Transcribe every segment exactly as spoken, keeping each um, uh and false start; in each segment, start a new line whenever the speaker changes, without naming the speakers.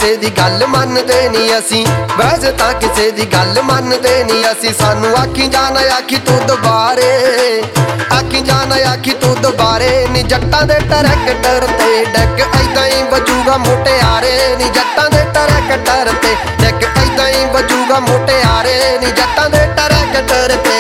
ਕਿਸੇ ਦੀ ਗੱਲ ਮੰਨਦੇ ਨਹੀਂ ਅਸੀਂ, ਵੈਸੇ ਤਾਂ ਕਿਸੇ ਦੀ ਗੱਲ ਮੰਨਦੇ ਨਹੀਂ ਅਸੀਂ। ਸਾਨੂੰ ਆਖੀ ਜਾਣ ਆਖੀ ਤੂੰ ਦੁਬਾਰੇ, ਆਖੀ ਜਾਣ ਆਖੀ ਤੂੰ ਦੁਬਾਰੇ ਨੀ ਜੱਟਾਂ ਦੇ ਟਰੈਕਟਰ ਤੇ ਡੈਕ ਐਦਾਂ ਹੀ ਵੱਜੂਗਾ ਮੁਟਿਆਰੇ ਨੀ ਜੱਟਾਂ ਦੇ ਟਰੈਕਟਰ ਤੇ ਡੈਕ ਐਦਾਂ ਹੀ ਵੱਜੂਗਾ ਮੁਟਿਆਰੇ ਨੀ ਜੱਟਾਂ ਦੇ ਟਰੈਕਟਰ ਤੇ।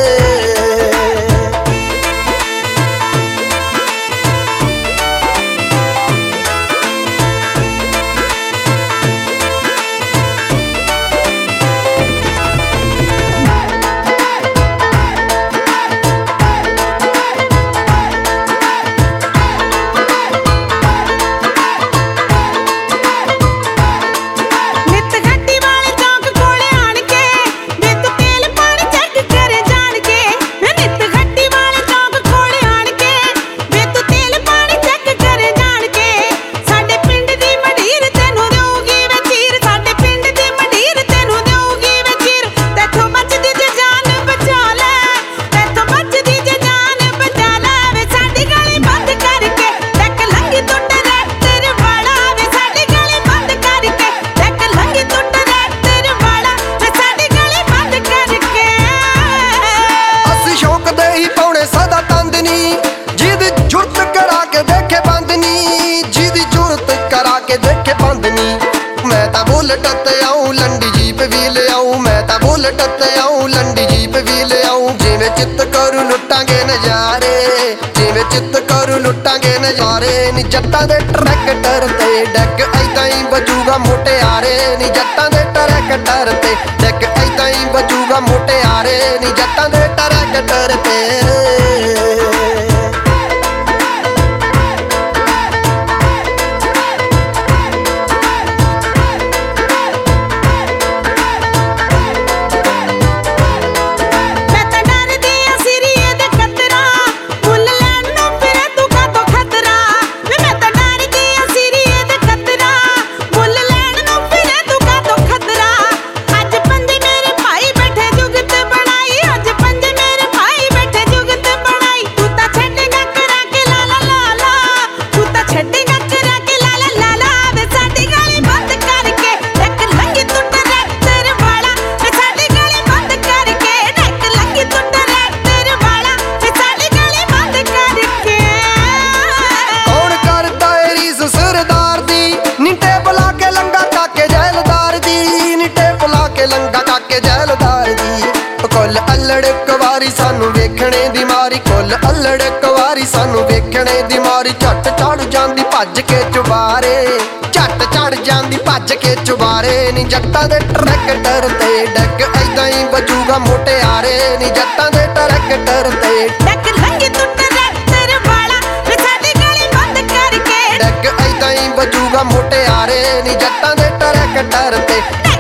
मैं ता बुलेट ते आऊं लंडी जीप भी ले आऊं, मैं ता बुलेट ते आऊं लंडी जीप भी ले आऊं। जिवें चित्त करूं लुटांगे नजारे, जिवें चित्त करूं लुटांगे नजारे नी जट्टां दे ट्रैक्टर ते डैक ऐदां ही वजूगा मुटियारे नी जट्टां दे ट्रैक्टर ते डैक ऐदां ही वजूगा मुटियारे नी जट्टां दे ट्रैक्टर ते। कुल अल्लड़ कवारी सानू वेखणे दी मारी, कुल अल्लड़ कवारी सानू वेखणे दी मारी। झट चढ़ जांदी भज के चुबारे, झट चढ़ जांदी भज के चुबारे नी जट्टां दे ट्रैक्टर ते डैक ऐदां ही वजूगा मुटियारे नी जट्टां दे ट्रैक्टर ते डैक लंघी तू ट्रैक्टर वाला वे साडी गली बंद करके डैक ऐदां ही वजूगा मुटियारे नी जट्टां दे ट्रैक्टर ते।